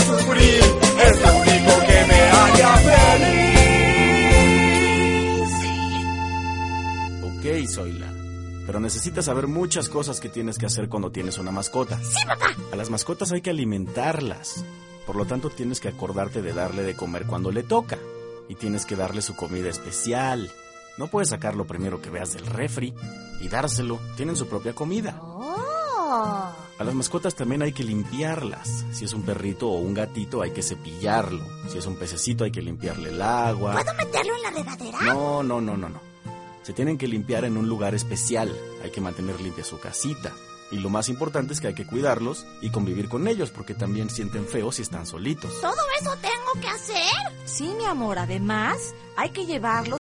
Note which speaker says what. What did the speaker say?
Speaker 1: sufrir es lo único que me haría feliz.
Speaker 2: Ok, Zoila, pero necesitas saber muchas cosas que tienes que hacer cuando tienes una mascota.
Speaker 3: ¡Sí, papá!
Speaker 2: A las mascotas hay que alimentarlas. Por lo tanto, tienes que acordarte de darle de comer cuando le toca. Y tienes que darle su comida especial. No puedes sacar lo primero que veas del refri y dárselo. Tienen su propia comida.
Speaker 3: ¡Oh!
Speaker 2: A las mascotas también hay que limpiarlas. Si es un perrito o un gatito, hay que cepillarlo. Si es un pececito, hay que limpiarle el agua.
Speaker 3: ¿Puedo meterlo en la regadera?
Speaker 2: No. Se tienen que limpiar en un lugar especial. Hay que mantener limpia su casita. Y lo más importante es que hay que cuidarlos y convivir con ellos, porque también sienten feo si están solitos.
Speaker 3: ¿Todo eso tengo que hacer?
Speaker 4: Sí, mi amor, además hay que llevarlos